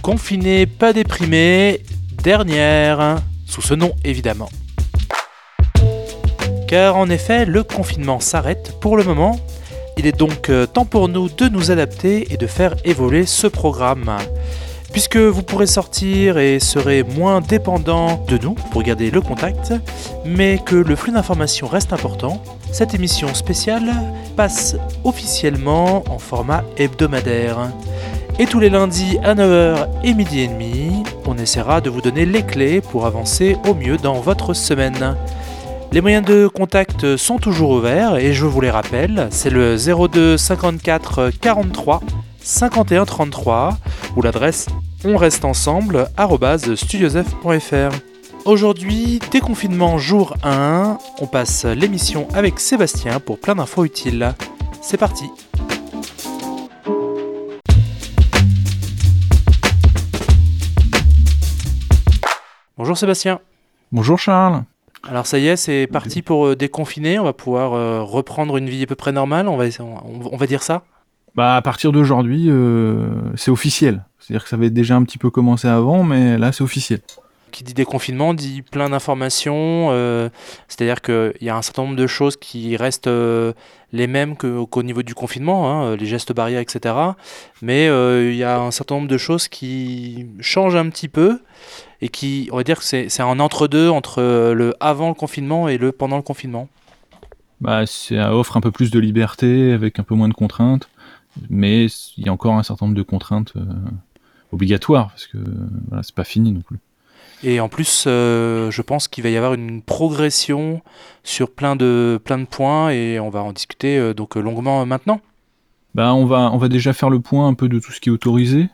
Confiné, pas déprimé, dernière, sous ce nom évidemment. Car en effet, le confinement s'arrête pour le moment. Il est donc temps pour nous de nous adapter et de faire évoluer ce programme. Puisque vous pourrez sortir et serez moins dépendant de nous pour garder le contact, mais que le flux d'informations reste important, cette émission spéciale passe officiellement en format hebdomadaire. Et tous les lundis à 9h et midi et demi, on essaiera de vous donner les clés pour avancer au mieux dans votre semaine. Les moyens de contact sont toujours ouverts et je vous les rappelle, c'est le 02 54 43 51 33 ou l'adresse onresteensemble@studiosf.fr. Aujourd'hui, déconfinement jour 1, on passe l'émission avec Sébastien pour plein d'infos utiles. C'est parti. Bonjour Sébastien. Bonjour Charles. Alors ça y est, c'est parti pour déconfiner, on va pouvoir reprendre une vie à peu près normale, on va dire ça ? À partir d'aujourd'hui, c'est officiel. C'est-à-dire que ça avait déjà un petit peu commencé avant, mais là c'est officiel. Qui dit déconfinement dit plein d'informations, c'est-à-dire qu'il y a un certain nombre de choses qui restent les mêmes qu'au niveau du confinement, les gestes barrières, etc. Mais il y a un certain nombre de choses qui changent un petit peu et qui, on va dire que c'est un entre-deux entre le avant le confinement et le pendant le confinement. Ça offre un peu plus de liberté avec un peu moins de contraintes, mais il y a encore un certain nombre de contraintes obligatoires parce que c'est pas fini non plus. Et en plus, je pense qu'il va y avoir une progression sur plein de points et on va en discuter donc longuement maintenant. On va déjà faire le point un peu de tout ce qui est autorisé.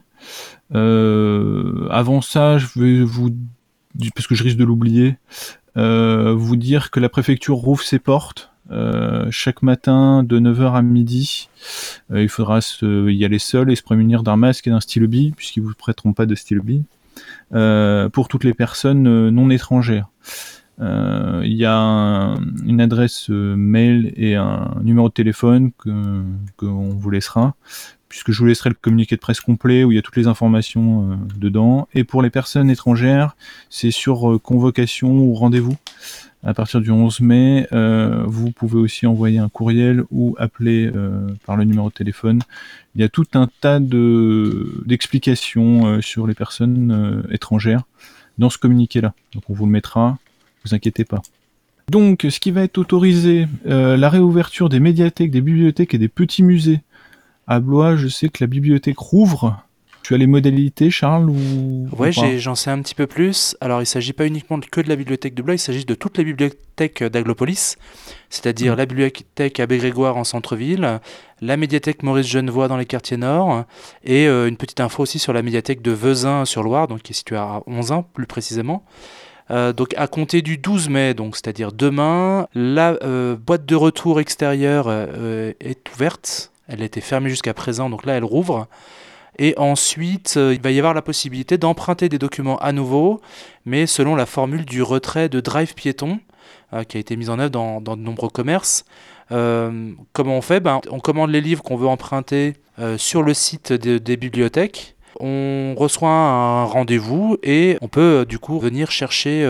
Avant ça, je vais vous, parce que je risque de l'oublier, vous dire que la préfecture rouvre ses portes chaque matin de 9h à midi. Il faudra y aller seul et se prémunir d'un masque et d'un stylo-bille, puisqu'ils ne vous prêteront pas de stylo-bille. Pour toutes les personnes non étrangères. Il y a une adresse mail et un numéro de téléphone qu'on vous laissera, puisque je vous laisserai le communiqué de presse complet où il y a toutes les informations dedans. Et pour les personnes étrangères, c'est sur convocation ou rendez-vous. À partir du 11 mai, vous pouvez aussi envoyer un courriel ou appeler par le numéro de téléphone. Il y a tout un tas d'explications sur les personnes étrangères dans ce communiqué-là. Donc on vous le mettra, vous inquiétez pas. Donc ce qui va être autorisé, la réouverture des médiathèques, des bibliothèques et des petits musées. À Blois, je sais que la bibliothèque rouvre. Tu as les modalités, Charles, ou Ouais, pas ? j'en sais un petit peu plus. Alors, il ne s'agit pas uniquement que de la bibliothèque de Blois, il s'agit de toutes les bibliothèques d'Aglopolis, c'est-à-dire la bibliothèque Abbé Grégoire en centre-ville, la médiathèque Maurice Genevoix dans les quartiers nord, et une petite info aussi sur la médiathèque de Vezin-sur-Loire, donc qui est située à Onzain plus précisément. Donc à compter du 12 mai, donc c'est-à-dire demain, la boîte de retour extérieure est ouverte. Elle a été fermée jusqu'à présent, donc là elle rouvre. Et ensuite, il va y avoir la possibilité d'emprunter des documents à nouveau, mais selon la formule du retrait de Drive Piéton, qui a été mise en œuvre dans de nombreux commerces. Comment on fait ? On commande les livres qu'on veut emprunter sur le site des bibliothèques. On reçoit un rendez-vous et on peut du coup venir chercher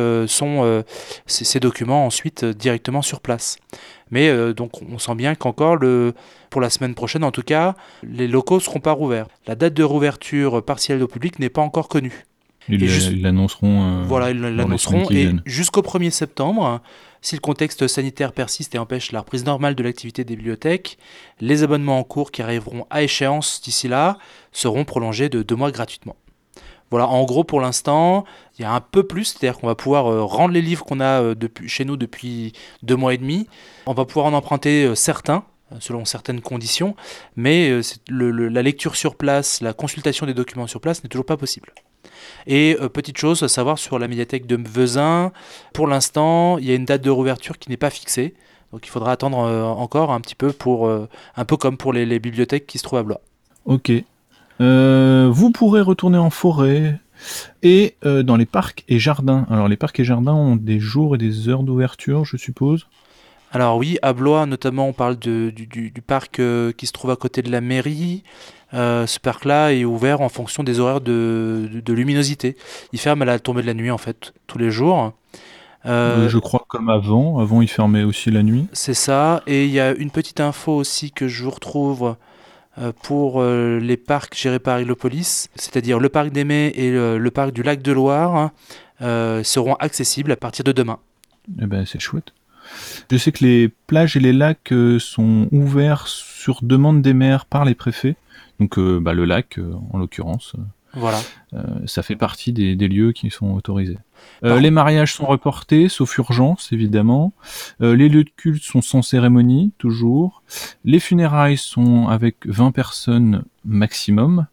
ces documents ensuite directement sur place. Mais donc on sent bien qu'encore pour la semaine prochaine en tout cas, les locaux ne seront pas rouverts. La date de rouverture partielle au public n'est pas encore connue. Ils l'annonceront. Voilà, ils l'annonceront. Dans les Et semaines jusqu'au 1er septembre, si le contexte sanitaire persiste et empêche la reprise normale de l'activité des bibliothèques, les abonnements en cours qui arriveront à échéance d'ici là seront prolongés de 2 mois gratuitement. Voilà, en gros, pour l'instant, il y a un peu plus, c'est-à-dire qu'on va pouvoir rendre les livres qu'on a chez nous depuis 2 mois et demi. On va pouvoir en emprunter certains, selon certaines conditions, mais la lecture sur place, la consultation des documents sur place n'est toujours pas possible. Et petite chose à savoir sur la médiathèque de Vezin, pour l'instant, il y a une date de réouverture qui n'est pas fixée, donc il faudra attendre encore un petit peu un peu comme pour les bibliothèques qui se trouvent à Blois. Ok. Vous pourrez retourner en forêt et dans les parcs et jardins. Alors les parcs et jardins ont des jours et des heures d'ouverture, je suppose. Alors oui, à Blois notamment, on parle du parc qui se trouve à côté de la mairie. Ce parc-là est ouvert en fonction des horaires de luminosité. Il ferme à la tombée de la nuit, en fait, tous les jours. Je crois comme avant. Avant, il fermait aussi la nuit. C'est ça. Et il y a une petite info aussi que je vous retrouve pour les parcs gérés par Iglopolis, c'est-à-dire le parc des Mets et le parc du lac de Loire, seront accessibles à partir de demain. Eh ben, c'est chouette. Je sais que les plages et les lacs sont ouverts sur demande des maires par les préfets. Donc le lac, en l'occurrence, Voilà. ça fait partie des lieux qui sont autorisés. Par- Les mariages sont reportés, sauf urgence, évidemment. Les lieux de culte sont sans cérémonie, toujours. Les funérailles sont avec 20 personnes maximum.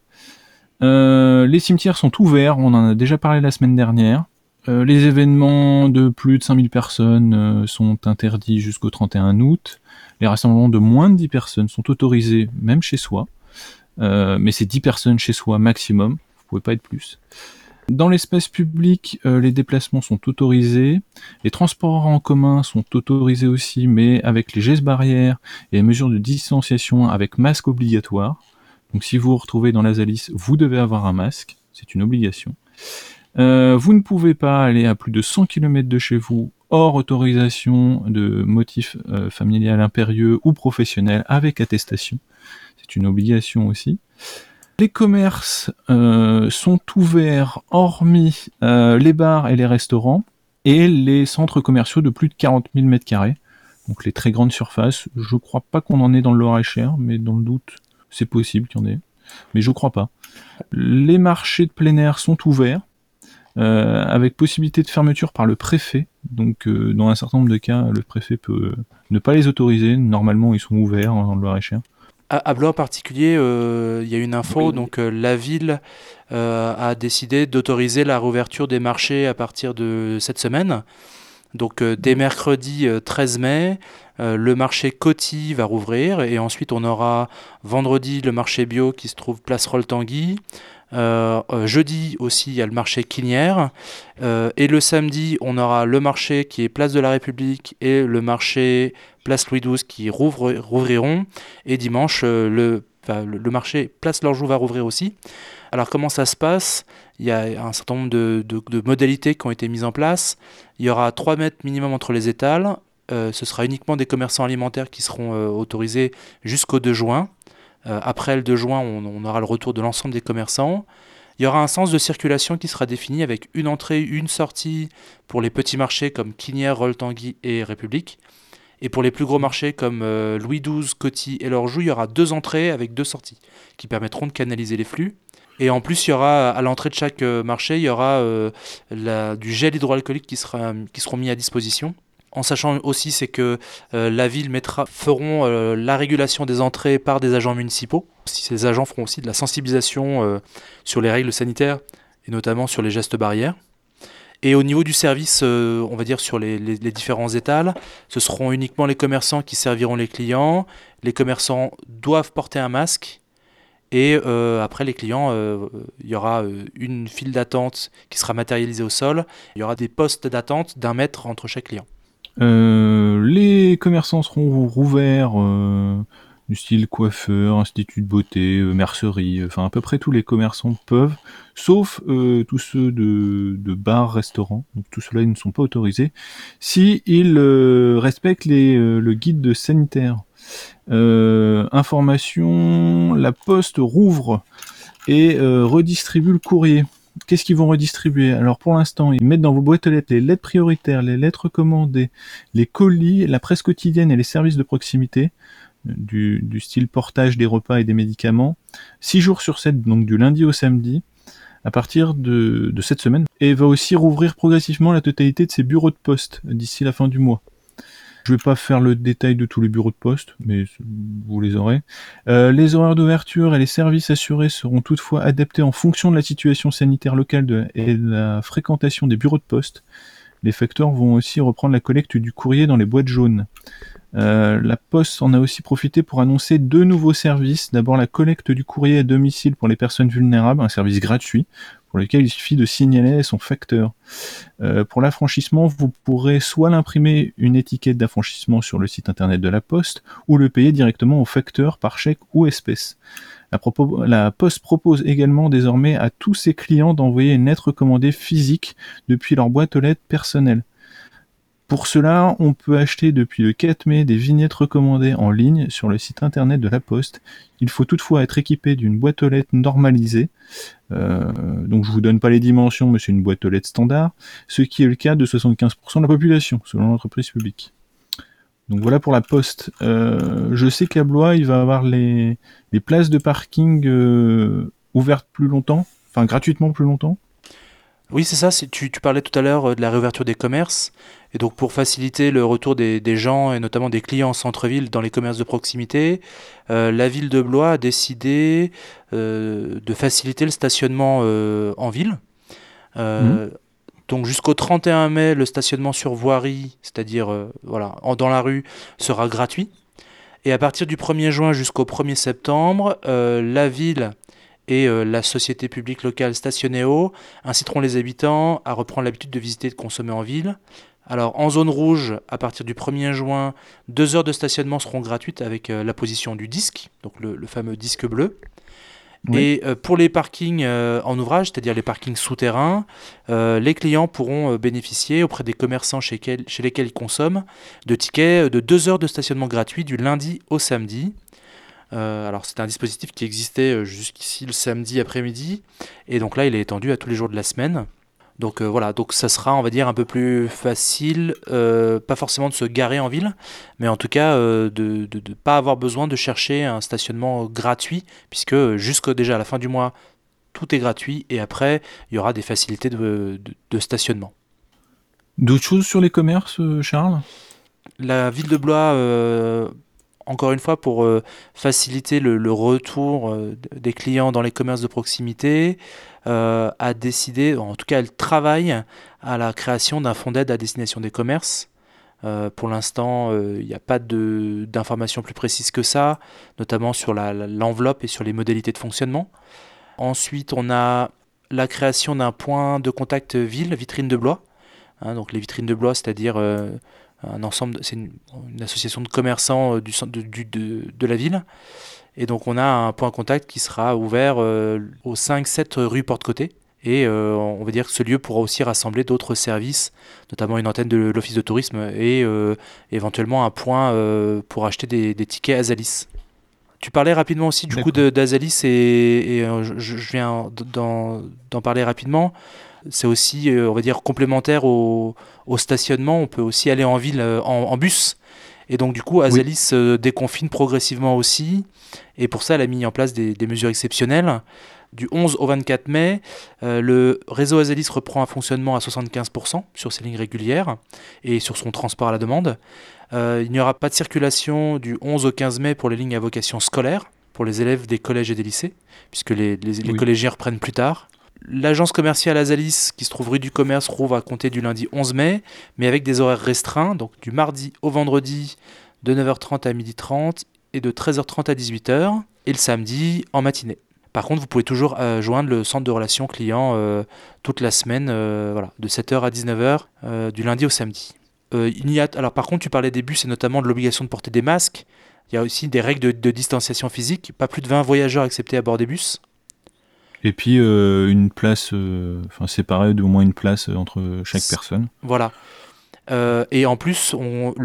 Les cimetières sont ouverts, on en a déjà parlé la semaine dernière. Les événements de plus de 5000 personnes sont interdits jusqu'au 31 août. Les rassemblements de moins de 10 personnes sont autorisés, même chez soi. Mais c'est 10 personnes chez soi maximum, vous pouvez pas être plus. Dans l'espace public, les déplacements sont autorisés. Les transports en commun sont autorisés aussi, mais avec les gestes barrières et les mesures de distanciation avec masque obligatoire. Donc si vous vous retrouvez dans l'Azalis, vous devez avoir un masque, c'est une obligation. Vous ne pouvez pas aller à plus de 100 km de chez vous, hors autorisation de motif familial impérieux ou professionnel avec attestation. C'est une obligation aussi. Les commerces sont ouverts hormis les bars et les restaurants et les centres commerciaux de plus de 40 000 m². Donc les très grandes surfaces, je crois pas qu'on en ait dans le Loir-et-Cher, mais dans le doute, c'est possible qu'il y en ait. Mais je crois pas. Les marchés de plein air sont ouverts, avec possibilité de fermeture par le préfet. Donc dans un certain nombre de cas, le préfet peut ne pas les autoriser. Normalement, ils sont ouverts dans le Loir-et-Cher. À Blois en particulier, il y a une info, Oui. donc la ville a décidé d'autoriser la réouverture des marchés à partir de cette semaine. Donc dès mercredi 13 mai, le marché Coty va rouvrir et ensuite on aura vendredi le marché bio qui se trouve place Roll-Tanguy. Jeudi aussi il y a le marché Quinière et le samedi on aura le marché qui est place de la République et le marché place Louis XII qui rouvriront et dimanche le marché place Lorjou va rouvrir aussi. Alors comment ça se passe? Il y a un certain nombre de modalités qui ont été mises en place. Il y aura 3 mètres minimum entre les étals. Ce sera uniquement des commerçants alimentaires qui seront autorisés jusqu'au 2 juin. Après le 2 juin, on aura le retour de l'ensemble des commerçants. Il y aura un sens de circulation qui sera défini avec une entrée, une sortie pour les petits marchés comme Quinière, Roll-Tanguy et République. Et pour les plus gros marchés comme Louis XII, Coty et Lorjou, il y aura 2 entrées avec 2 sorties qui permettront de canaliser les flux. Et en plus, il y aura à l'entrée de chaque marché, il y aura du gel hydroalcoolique qui seront mis à disposition. En sachant aussi, c'est que la ville feront la régulation des entrées par des agents municipaux. Ces agents feront aussi de la sensibilisation sur les règles sanitaires et notamment sur les gestes barrières. Et au niveau du service, on va dire sur les différents étals, ce seront uniquement les commerçants qui serviront les clients. Les commerçants doivent porter un masque. Et après les clients, il y aura une file d'attente qui sera matérialisée au sol. Il y aura des postes d'attente d'1 mètre entre chaque client. Les commerçants seront rouverts du style coiffeur, institut de beauté, mercerie, enfin à peu près tous les commerçants peuvent, sauf tous ceux de bars, restaurants, donc tous ceux-là ils ne sont pas autorisés, si ils respectent le guide sanitaire. Information, la poste rouvre et redistribue le courrier. Qu'est-ce qu'ils vont redistribuer? Alors pour l'instant, ils mettent dans vos boîtes aux lettres les lettres prioritaires, les lettres commandées, les colis, la presse quotidienne et les services de proximité, du style portage des repas et des médicaments, 6 jours sur 7, donc du lundi au samedi, à partir de cette semaine, et va aussi rouvrir progressivement la totalité de ses bureaux de poste d'ici la fin du mois. Je vais pas faire le détail de tous les bureaux de poste, mais vous les aurez. Les horaires d'ouverture et les services assurés seront toutefois adaptés en fonction de la situation sanitaire locale et de la fréquentation des bureaux de poste. Les facteurs vont aussi reprendre la collecte du courrier dans les boîtes jaunes. La Poste en a aussi profité pour annoncer 2 nouveaux services. D'abord la collecte du courrier à domicile pour les personnes vulnérables, un service gratuit pour lequel il suffit de signaler son facteur. Pour l'affranchissement, vous pourrez soit l'imprimer une étiquette d'affranchissement sur le site internet de la Poste, ou le payer directement au facteur par chèque ou espèce. La Poste propose également désormais à tous ses clients d'envoyer une lettre recommandée physique depuis leur boîte aux lettres personnelle. Pour cela, on peut acheter depuis le 4 mai des vignettes recommandées en ligne sur le site internet de la Poste. Il faut toutefois être équipé d'une boîte aux lettres normalisée. Donc je vous donne pas les dimensions, mais c'est une boîte aux lettres standard, ce qui est le cas de 75% de la population, selon l'entreprise publique. Donc voilà pour la Poste. Je sais qu'à Blois, il va avoir les places de parking ouvertes plus longtemps, enfin gratuitement plus longtemps. Oui, c'est ça. Tu parlais tout à l'heure de la réouverture des commerces. Et donc, pour faciliter le retour des gens et notamment des clients en centre-ville dans les commerces de proximité, la ville de Blois a décidé de faciliter le stationnement en ville. Donc, jusqu'au 31 mai, le stationnement sur voirie, c'est-à-dire dans la rue, sera gratuit. Et à partir du 1er juin jusqu'au 1er septembre, la ville et la société publique locale Stationnéo inciteront les habitants à reprendre l'habitude de visiter et de consommer en ville. Alors en zone rouge, à partir du 1er juin, 2 heures de stationnement seront gratuites avec l'apposition du disque, donc le fameux disque bleu. Oui. Et pour les parkings en ouvrage, c'est-à-dire les parkings souterrains, les clients pourront bénéficier auprès des commerçants chez lesquels ils consomment de tickets de 2 heures de stationnement gratuit du lundi au samedi. Alors c'est un dispositif qui existait jusqu'ici le samedi après-midi, et donc là il est étendu à tous les jours de la semaine. Donc donc ça sera, on va dire, un peu plus facile, pas forcément de se garer en ville, mais en tout cas de ne pas avoir besoin de chercher un stationnement gratuit, puisque déjà à la fin du mois, tout est gratuit, et après, il y aura des facilités de stationnement. D'autres choses sur les commerces, Charles ? La ville de Blois, encore une fois, pour faciliter le retour des clients dans les commerces de proximité, a décidé, en tout cas elle travaille à la création d'un fonds d'aide à destination des commerces. Pour l'instant, il n'y a pas d'informations plus précises que ça, notamment sur l'enveloppe et sur les modalités de fonctionnement. Ensuite, on a la création d'un point de contact ville, vitrine de Blois. Donc les vitrines de Blois, c'est-à-dire un ensemble, c'est une association de commerçants de la ville. Et donc on a un point contact qui sera ouvert au 5-7 rue Porte-Côté. Et on va dire que ce lieu pourra aussi rassembler d'autres services, notamment une antenne de l'office de tourisme et éventuellement un point pour acheter des tickets Azalis. Tu parlais rapidement aussi du coup d'Azalis et je viens d'en parler rapidement. C'est aussi, on va dire, complémentaire au stationnement. On peut aussi aller en ville en bus. Et donc du coup, Azalis déconfine progressivement aussi. Et pour ça, elle a mis en place des mesures exceptionnelles. Du 11 au 24 mai, le réseau Azalis reprend un fonctionnement à 75% sur ses lignes régulières et sur son transport à la demande. Il n'y aura pas de circulation du 11 au 15 mai pour les lignes à vocation scolaire, pour les élèves des collèges et des lycées, puisque les collégiens reprennent plus tard. L'agence commerciale Azalis, qui se trouve rue du Commerce, rouvre à compter du lundi 11 mai, mais avec des horaires restreints, donc du mardi au vendredi de 9h30 à 12h30 et de 13h30 à 18h, et le samedi en matinée. Par contre, vous pouvez toujours joindre le centre de relations clients toute la semaine, de 7h à 19h, du lundi au samedi. Alors par contre, tu parlais des bus et notamment de l'obligation de porter des masques. Il y a aussi des règles de distanciation physique, pas plus de 20 voyageurs acceptés à bord des bus. Et puis une place, séparée d'au moins une place entre chaque personne. Voilà. Et en plus,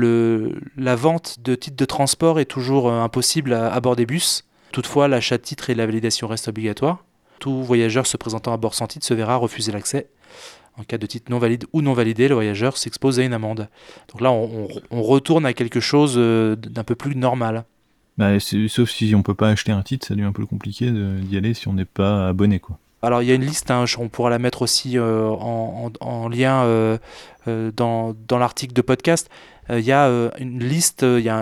la vente de titres de transport est toujours impossible à bord des bus. Toutefois, l'achat de titres et la validation restent obligatoires. Tout voyageur se présentant à bord sans titre se verra refuser l'accès. En cas de titre non valide ou non validé, le voyageur s'expose à une amende. Donc là, on retourne à quelque chose d'un peu plus normal. Sauf si on peut pas acheter un titre, ça devient un peu compliqué d'y aller si on n'est pas abonné, quoi. Alors il y a une liste, on pourra la mettre aussi en lien dans l'article de podcast. Il y a une liste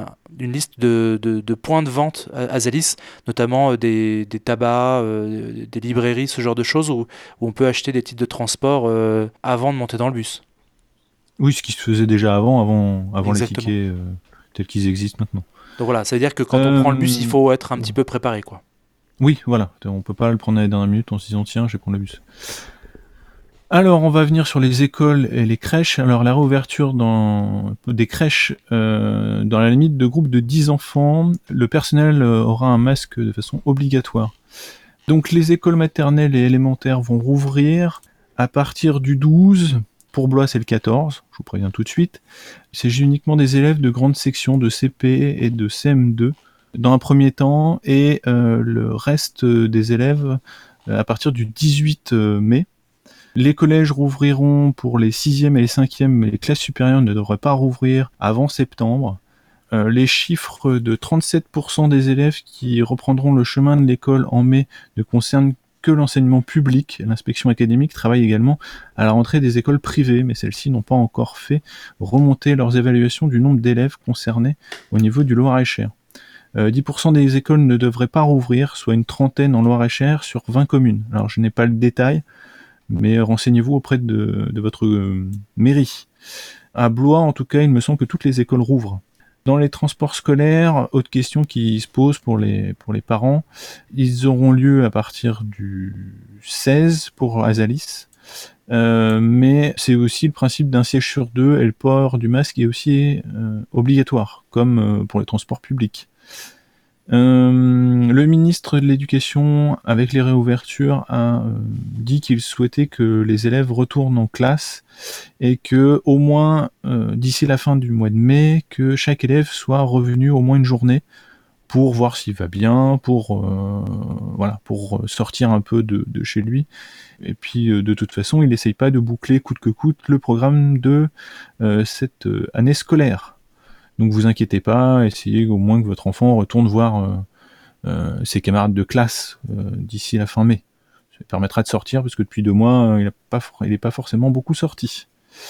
de points de vente Azalis, notamment des tabacs, des librairies, ce genre de choses où on peut acheter des titres de transport avant de monter dans le bus. Oui, ce qui se faisait déjà avant les tickets tels qu'ils existent maintenant. Donc voilà, ça veut dire que quand on prend le bus, il faut être un petit peu préparé, quoi. Oui, voilà. On peut pas le prendre à la dernière minute en se disant tiens, je vais prendre le bus. Alors, on va venir sur les écoles et les crèches. Alors, la réouverture des crèches, dans la limite de groupe de 10 enfants, le personnel aura un masque de façon obligatoire. Donc, les écoles maternelles et élémentaires vont rouvrir à partir du 12. Pour Blois, c'est le 14, je vous préviens tout de suite. Il s'agit uniquement des élèves de grande section de CP et de CM2 dans un premier temps, et le reste des élèves à partir du 18 mai. Les collèges rouvriront pour les 6e et les 5e, mais les classes supérieures ne devraient pas rouvrir avant septembre. Les chiffres de 37% des élèves qui reprendront le chemin de l'école en mai ne concernent que l'enseignement public. L'inspection académique travaille également à la rentrée des écoles privées, mais celles-ci n'ont pas encore fait remonter leurs évaluations du nombre d'élèves concernés au niveau du Loir-et-Cher. 10% des écoles ne devraient pas rouvrir, soit une trentaine en Loir-et-Cher sur 20 communes. Alors je n'ai pas le détail, mais renseignez-vous auprès de votre mairie. À Blois, en tout cas, il me semble que toutes les écoles rouvrent. Dans les transports scolaires, autre question qui se pose pour les parents, ils auront lieu à partir du 16 pour Azalis, mais c'est aussi le principe d'un siège sur deux, et le port du masque est aussi obligatoire, comme pour les transports publics. Le ministre de l'Éducation, avec les réouvertures, a dit qu'il souhaitait que les élèves retournent en classe et que, au moins d'ici la fin du mois de mai, que chaque élève soit revenu au moins une journée pour voir s'il va bien, pour sortir un peu de chez lui. Et puis de toute façon, il n'essaye pas de boucler coûte que coûte le programme de cette année scolaire. Donc vous inquiétez pas, essayez au moins que votre enfant retourne voir ses camarades de classe d'ici la fin mai. Ça permettra de sortir, parce que depuis 2 mois, il n'est pas forcément beaucoup sorti.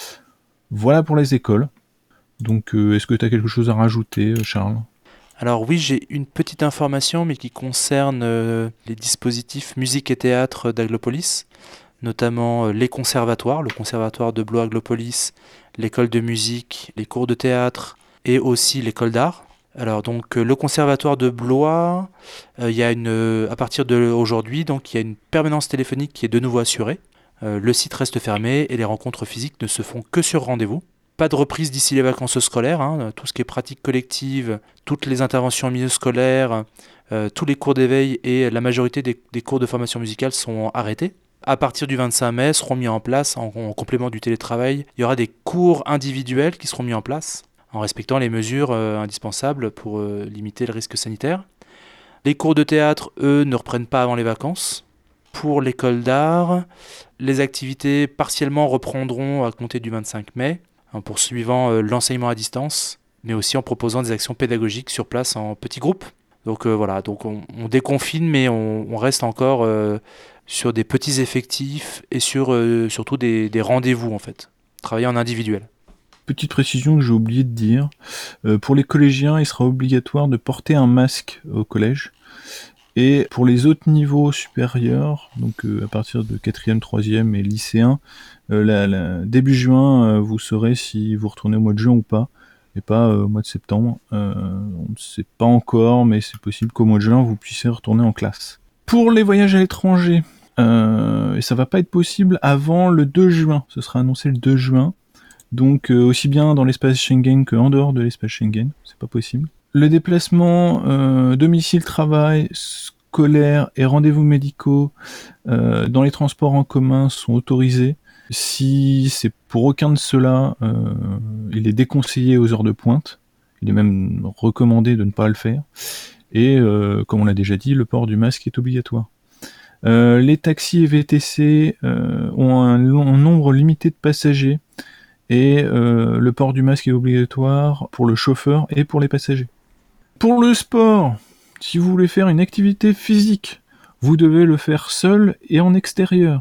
Voilà pour les écoles. Donc est-ce que tu as quelque chose à rajouter, Charles ? Alors oui, j'ai une petite information, mais qui concerne les dispositifs musique et théâtre d'Aglopolis, notamment les conservatoires, le conservatoire de Blois-Aglopolis, l'école de musique, les cours de théâtre et aussi l'école d'art. Alors donc le conservatoire de Blois, il y a à partir d'aujourd'hui, donc il y a une permanence téléphonique qui est de nouveau assurée. Le site reste fermé et les rencontres physiques ne se font que sur rendez-vous. Pas de reprise d'ici les vacances scolaires, hein, tout ce qui est pratique collective, toutes les interventions en milieu scolaire, tous les cours d'éveil et la majorité des cours de formation musicale sont arrêtés. À partir du 25 mai, seront mis en place, en complément du télétravail, il y aura des cours individuels qui seront mis en place, en respectant les mesures indispensables pour limiter le risque sanitaire. Les cours de théâtre, eux, ne reprennent pas avant les vacances. Pour l'école d'art, les activités partiellement reprendront à compter du 25 mai, en poursuivant l'enseignement à distance, mais aussi en proposant des actions pédagogiques sur place en petits groupes. Donc voilà, donc on déconfine, mais on reste encore sur des petits effectifs et surtout des rendez-vous en fait, travailler en individuel. Petite précision que j'ai oublié de dire, pour les collégiens, il sera obligatoire de porter un masque au collège. Et pour les autres niveaux supérieurs, donc à partir de 4e, 3e et lycéens, début juin, vous saurez si vous retournez au mois de juin ou pas, et pas au mois de septembre. On ne sait pas encore, mais c'est possible qu'au mois de juin, vous puissiez retourner en classe. Pour les voyages à l'étranger, et ça va pas être possible avant le 2 juin, ce sera annoncé le 2 juin, donc aussi bien dans l'espace Schengen qu'en dehors de l'espace Schengen, c'est pas possible. Le déplacement domicile-travail, scolaire et rendez-vous médicaux dans les transports en commun sont autorisés. Si c'est pour aucun de ceux-là, il est déconseillé aux heures de pointe. Il est même recommandé de ne pas le faire. Et comme on l'a déjà dit, le port du masque est obligatoire. Les taxis et VTC ont un nombre limité de passagers. Et le port du masque est obligatoire pour le chauffeur et pour les passagers. Pour le sport, si vous voulez faire une activité physique, vous devez le faire seul et en extérieur,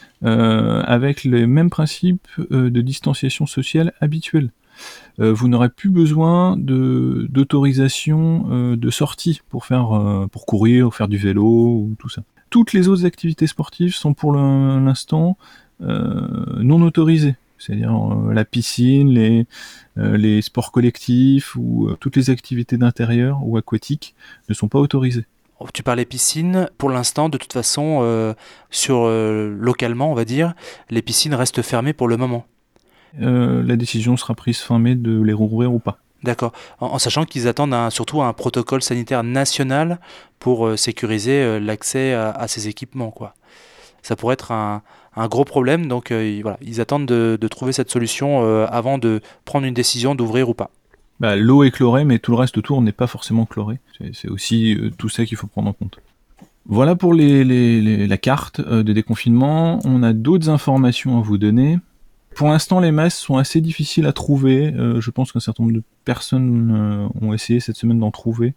avec les mêmes principes de distanciation sociale habituels. Vous n'aurez plus besoin d'autorisation de sortie pour courir, ou faire du vélo ou tout ça. Toutes les autres activités sportives sont pour l'instant non autorisées. C'est-à-dire la piscine, les sports collectifs ou toutes les activités d'intérieur ou aquatiques ne sont pas autorisées. Tu parlais piscine, pour l'instant, de toute façon, localement, on va dire, les piscines restent fermées pour le moment. La décision sera prise fin mai de les rouvrir ou pas. D'accord. En sachant qu'ils attendent surtout un protocole sanitaire national pour sécuriser l'accès à ces équipements, quoi. Ça pourrait être un gros problème, donc voilà, ils attendent de trouver cette solution avant de prendre une décision d'ouvrir ou pas. Bah, l'eau est chlorée, mais tout le reste autour n'est pas forcément chloré. C'est aussi tout ça qu'il faut prendre en compte. Voilà pour la carte de déconfinement. On a d'autres informations à vous donner. Pour l'instant, les masques sont assez difficiles à trouver. Je pense qu'un certain nombre de personnes ont essayé cette semaine d'en trouver.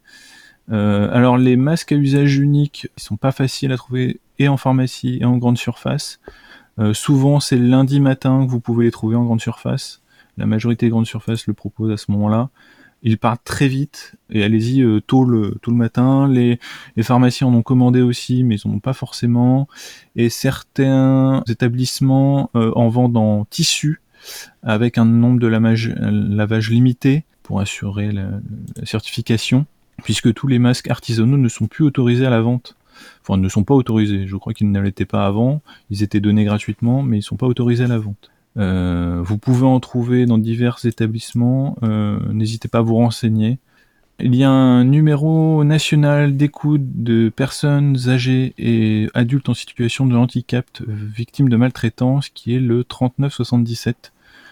Alors, les masques à usage unique, ils sont pas faciles à trouver et en pharmacie et en grande surface. Souvent, c'est le lundi matin que vous pouvez les trouver en grande surface. La majorité des grandes surfaces le proposent à ce moment-là. Ils partent très vite, et allez-y tôt le matin. Les pharmacies en ont commandé aussi, mais ils n'en ont pas forcément. Et certains établissements en vendent en tissu, avec un nombre de lavage limité, pour assurer la certification, puisque tous les masques artisanaux ne sont plus autorisés à la vente. Enfin, ne sont pas autorisés. Je crois qu'ils ne l'étaient pas avant. Ils étaient donnés gratuitement, mais ils ne sont pas autorisés à la vente. Vous pouvez en trouver dans divers établissements, n'hésitez pas à vous renseigner. Il y a un numéro national d'écoute de personnes âgées et adultes en situation de handicap victimes de maltraitance qui est le 3977.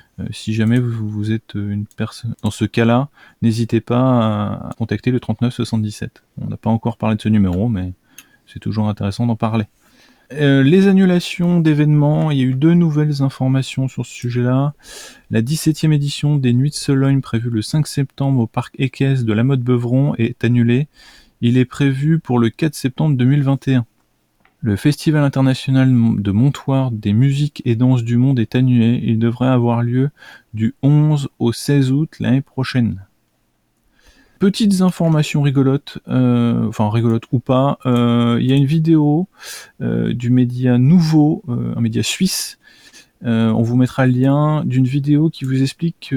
Si jamais vous êtes une personne dans ce cas-là, n'hésitez pas à contacter le 3977. On n'a pas encore parlé de ce numéro, mais c'est toujours intéressant d'en parler. Les annulations d'événements, il y a eu 2 nouvelles informations sur ce sujet-là. La 17e édition des Nuits de Sologne, prévue le 5 septembre au parc équestre de la Motte-Beuvron, est annulée. Il est prévu pour le 4 septembre 2021. Le Festival international de Montoire des musiques et danses du monde est annulé. Il devrait avoir lieu du 11 au 16 août l'année prochaine. Petites informations rigolotes, enfin rigolotes ou pas, il y a une vidéo du média Nouveau, un média suisse, on vous mettra le lien d'une vidéo qui vous explique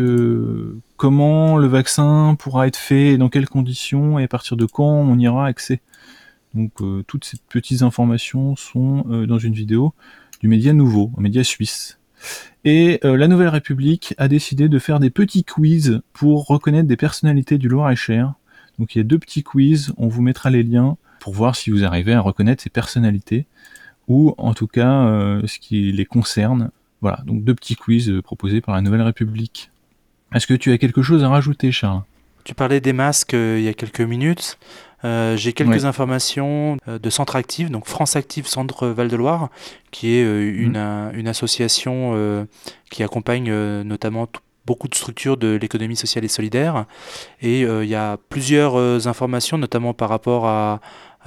comment le vaccin pourra être fait, et dans quelles conditions, et à partir de quand on y aura accès. Donc toutes ces petites informations sont dans une vidéo du média Nouveau, un média suisse. Et la Nouvelle République a décidé de faire des petits quiz pour reconnaître des personnalités du Loir-et-Cher. Donc il y a 2 petits quiz, on vous mettra les liens pour voir si vous arrivez à reconnaître ces personnalités, ou en tout cas ce qui les concerne. Voilà, donc 2 petits quiz proposés par la Nouvelle République. Est-ce que tu as quelque chose à rajouter, Charles ? Tu parlais des masques il y a quelques minutes. J'ai quelques informations de Centre Active, donc France Active Centre Val-de-Loire, qui est une association qui accompagne notamment beaucoup de structures de l'économie sociale et solidaire. Et il y a plusieurs informations, notamment par rapport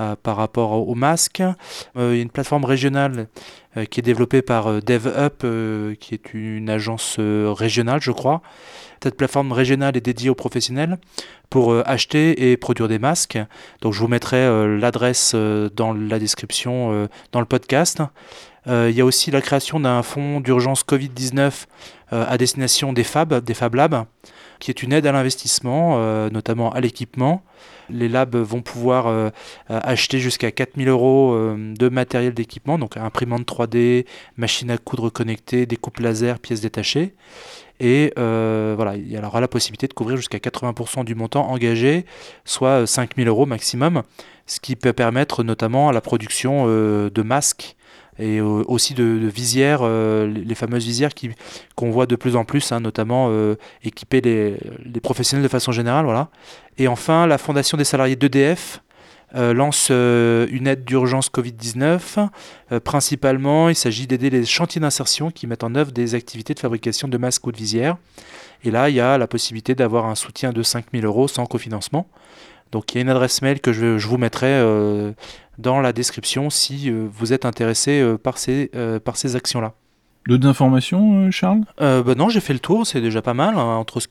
aux masques. Il y a une plateforme régionale qui est développée par DevUp, qui est une agence régionale, je crois. Cette plateforme régionale est dédiée aux professionnels pour acheter et produire des masques. Donc je vous mettrai l'adresse dans la description, dans le podcast. Il y a aussi la création d'un fonds d'urgence Covid-19 à destination des Fab Labs, qui est une aide à l'investissement, notamment à l'équipement. Les labs vont pouvoir acheter jusqu'à 4 000 € de matériel d'équipement, donc imprimante 3D, machine à coudre connectée, découpe laser, pièces détachées. Et voilà, il y aura la possibilité de couvrir jusqu'à 80% du montant engagé, soit 5 000 € maximum, ce qui peut permettre notamment à la production de masques et aussi de visières, les fameuses visières qu'on voit de plus en plus, hein, notamment équiper les professionnels de façon générale. Voilà. Et enfin, la Fondation des salariés d'EDF lance une aide d'urgence Covid-19. Principalement, il s'agit d'aider les chantiers d'insertion qui mettent en œuvre des activités de fabrication de masques ou de visières. Et là, il y a la possibilité d'avoir un soutien de 5 000 € sans cofinancement. Donc il y a une adresse mail que je vous mettrai dans la description si vous êtes intéressé par ces actions-là. D'autres informations, Charles ? Non, j'ai fait le tour, c'est déjà pas mal, hein, entre ce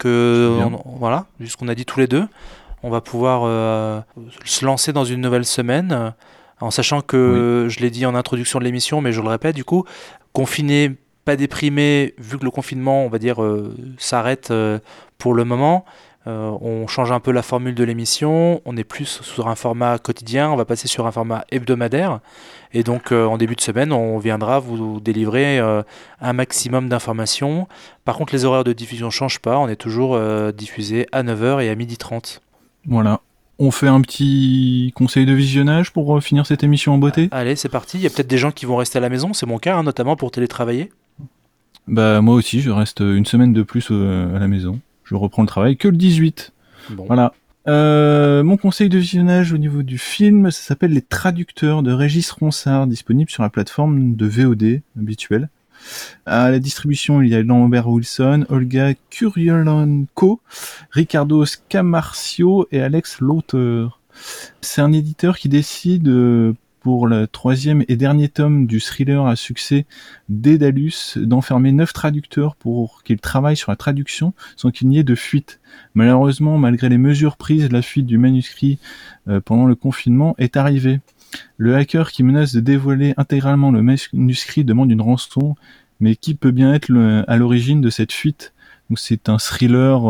qu'on a dit tous les deux. On va pouvoir se lancer dans une nouvelle semaine, en sachant que, je l'ai dit en introduction de l'émission, mais je le répète, du coup, confiné, pas déprimé, vu que le confinement, on va dire, s'arrête pour le moment. On change un peu la formule de l'émission, on est plus sur un format quotidien, on va passer sur un format hebdomadaire. Et donc en début de semaine, on viendra vous délivrer un maximum d'informations. Par contre, les horaires de diffusion ne changent pas, on est toujours diffusé à 9h et à 12h30. Voilà. On fait un petit conseil de visionnage pour finir cette émission en beauté. Allez, c'est parti. Il y a peut-être des gens qui vont rester à la maison, c'est mon cas, notamment pour télétravailler. Bah moi aussi, je reste une semaine de plus à la maison. Je reprends le travail que le 18. Bon. Voilà. Mon conseil de visionnage au niveau du film, ça s'appelle Les Traducteurs de Régis Ronsard, disponible sur la plateforme de VOD habituelle. À la distribution, il y a Lambert Wilson, Olga Kuryolenko, Ricardo Scamarcio et Alex Lauter. C'est un éditeur qui décide, pour le 3e et dernier tome du thriller à succès Dédalus, d'enfermer 9 traducteurs pour qu'ils travaillent sur la traduction sans qu'il n'y ait de fuite. Malheureusement, malgré les mesures prises, la fuite du manuscrit pendant le confinement est arrivée. Le hacker qui menace de dévoiler intégralement le manuscrit demande une rançon, mais qui peut bien être à l'origine de cette fuite? Donc c'est un thriller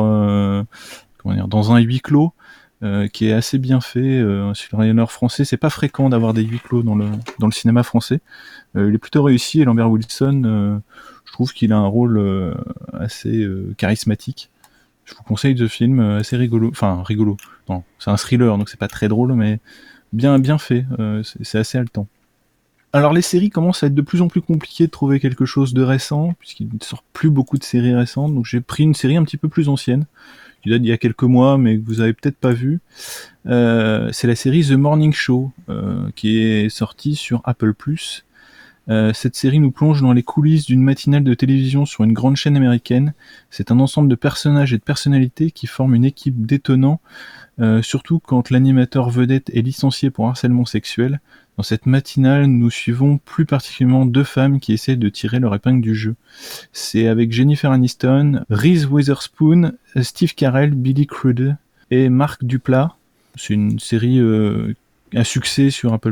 dans un huis clos qui est assez bien fait. Un thriller français, c'est pas fréquent d'avoir des huis clos dans le cinéma français. Il est plutôt réussi et Lambert Wilson, je trouve qu'il a un rôle assez charismatique. Je vous conseille ce film assez rigolo. Enfin rigolo. Non, c'est un thriller donc c'est pas très drôle mais bien fait, c'est assez haletant. Alors les séries commencent à être de plus en plus compliquées de trouver quelque chose de récent, puisqu'il ne sort plus beaucoup de séries récentes, donc j'ai pris une série un petit peu plus ancienne, qui date d'il y a quelques mois, mais que vous avez peut-être pas vu. C'est la série The Morning Show, qui est sortie sur Apple+. Cette série nous plonge dans les coulisses d'une matinale de télévision sur une grande chaîne américaine. C'est un ensemble de personnages et de personnalités qui forment une équipe d'étonnants, surtout quand l'animateur vedette est licencié pour harcèlement sexuel. Dans cette matinale, nous suivons plus particulièrement 2 femmes qui essaient de tirer leur épingle du jeu. C'est avec Jennifer Aniston, Reese Witherspoon, Steve Carell, Billy Crudup et Marc Duplass. C'est une série à succès sur Apple+,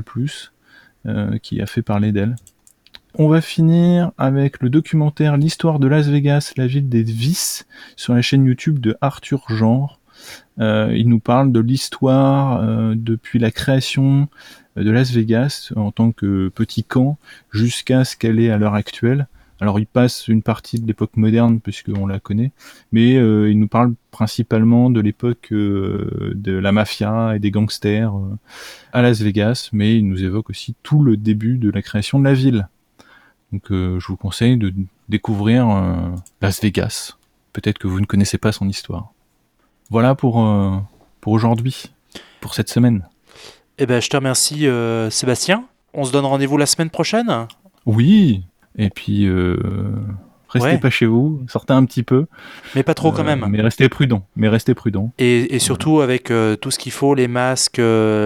qui a fait parler d'elle. On va finir avec le documentaire L'histoire de Las Vegas, la ville des vices, sur la chaîne YouTube de Arthur Genre. Il nous parle de l'histoire depuis la création de Las Vegas en tant que petit camp jusqu'à ce qu'elle est à l'heure actuelle. Alors il passe une partie de l'époque moderne puisqu'on la connaît, mais il nous parle principalement de l'époque de la mafia et des gangsters à Las Vegas, mais il nous évoque aussi tout le début de la création de la ville. Donc je vous conseille de découvrir Las Vegas. Peut-être que vous ne connaissez pas son histoire. Voilà pour aujourd'hui, pour cette semaine. Eh ben, je te remercie Sébastien. On se donne rendez-vous la semaine prochaine. Oui, et puis restez pas chez vous, sortez un petit peu. Mais pas trop quand même. Mais restez prudents. Et surtout avec tout ce qu'il faut, les masques,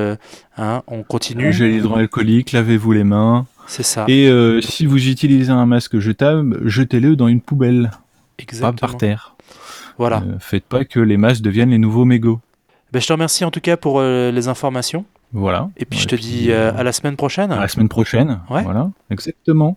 on continue. Gel hydroalcoolique, lavez-vous les mains. C'est ça. Et si vous utilisez un masque jetable, jetez-le dans une poubelle. Exactement. Pas par terre. Voilà. Faites pas que les masques deviennent les nouveaux mégots. Ben, je te remercie en tout cas pour les informations. Voilà. Et puis je te dis à la semaine prochaine. À la semaine prochaine. Ouais. Voilà, exactement.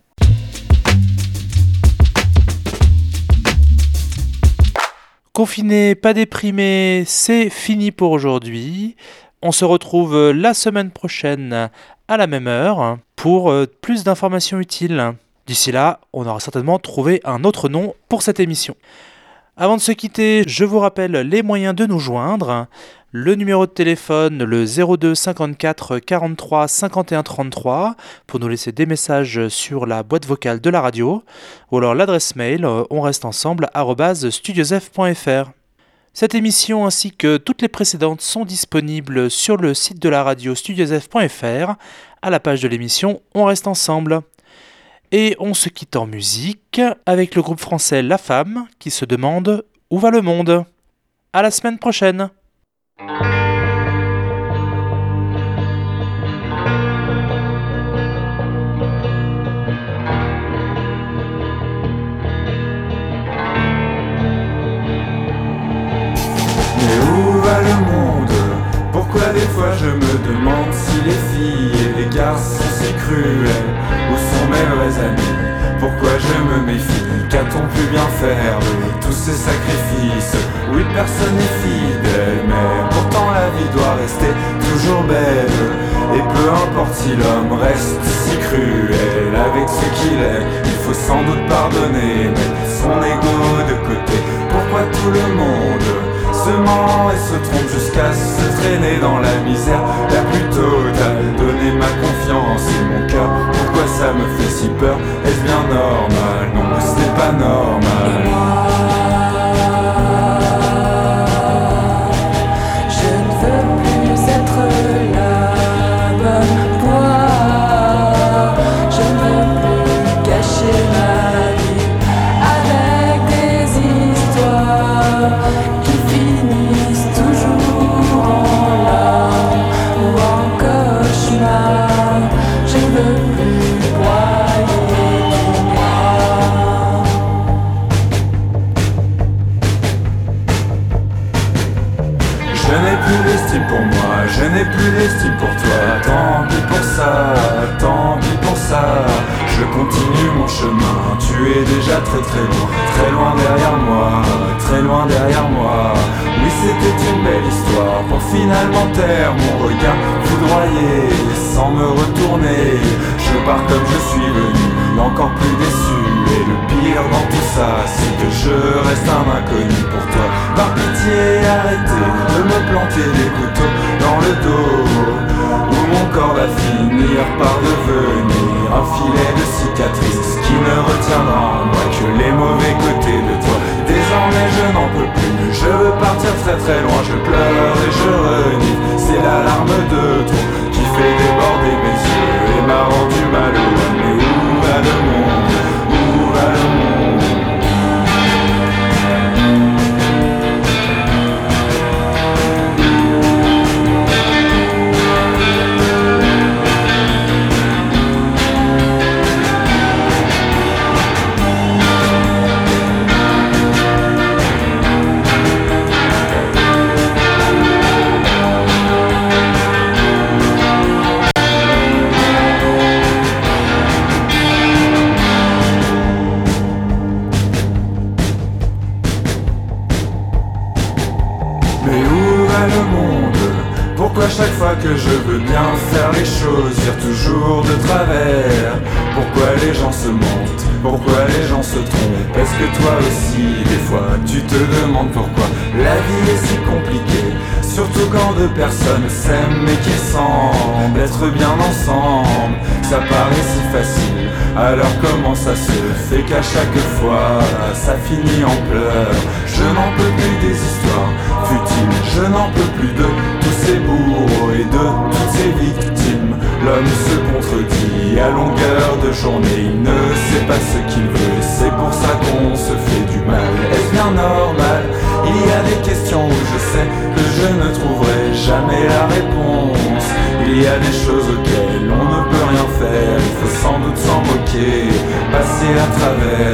Confiné, pas déprimé, c'est fini pour aujourd'hui. On se retrouve la semaine prochaine à la même heure pour plus d'informations utiles. D'ici là, on aura certainement trouvé un autre nom pour cette émission. Avant de se quitter, je vous rappelle les moyens de nous joindre. Le numéro de téléphone, le 02 54 43 51 33, pour nous laisser des messages sur la boîte vocale de la radio, ou alors l'adresse mail onresteensemble@studiosf.fr. Cette émission ainsi que toutes les précédentes sont disponibles sur le site de la radio studiosf.fr, à la page de l'émission On Reste Ensemble. Et on se quitte en musique avec le groupe français La Femme qui se demande où va le monde. À la semaine prochaine. Mais où va le monde? Pourquoi des fois je me demande si les filles et les garçons sont si cruels? Où sont mes vrais amis? Pourquoi je me méfie? Qu'a-t-on pu bien faire de tous ces sacrifices? complice. Oui, personne n'est fidèle, mais pourtant la vie doit rester toujours belle. Et peu importe si l'homme reste si cruel avec ce qu'il est, il faut sans doute pardonner, mettre son ego de côté. Pourquoi tout le monde se ment et se trompe jusqu'à se traîner dans la misère la plus totale? Donner ma confiance et mon cœur, pourquoi ça me fait si peur? Est-ce bien normal? Non, ce n'est pas normal. Je ne veux plus être la bonne voix. Je ne veux plus cacher ma vie avec des histoires qui finissent toujours en larmes ou en cauchemar. Je ne veux plus broyer du noir. Je n'ai plus l'estime pour moi, je n'ai plus l'estime pour toi. Tant pis pour ça, tant pis pour ça. Je continue mon chemin, tu es déjà très loin derrière moi, très loin derrière moi. Oui, c'était une belle histoire pour finalement taire mon regard foudroyé, sans me retourner. Je pars comme je suis venu, encore plus déçu. Et le pire dans tout ça, c'est que je reste un inconnu pour toi. Par pitié, arrêtez de me planter des couteaux dans le dos, où mon corps va finir par devenir un filet de cicatrices qui ne retiendra en moi que les mauvais côtés de toi. Désormais je n'en peux plus, je veux partir très loin. Je pleure et je renie, c'est la larme de trop qui fait déborder mes yeux et m'a rendu malheureux. Mais où va le monde? Où va le monde? Pourquoi chaque fois que je veux bien faire les choses, dire toujours de travers? Pourquoi les gens se mentent? Pourquoi les gens se trompent? Est-ce que toi aussi, des fois, tu te demandes pourquoi la vie est si compliquée? Surtout quand deux personnes s'aiment mais qui semblent être bien ensemble. Ça paraît si facile, alors comment ça se fait qu'à chaque fois ça finit en pleurs? Je n'en peux plus des histoires futiles, je n'en peux plus de tous ces bourreaux et de toutes ces victimes. L'homme se contredit à longueur de journée, il ne sait pas ce qu'il veut, c'est pour ça qu'on se fait du mal. Est-ce bien normal? Il y a des questions où je sais que je ne trouverai jamais la réponse. Il y a des choses auxquelles on ne peut rien faire, il faut sans doute s'en moquer, passer à travers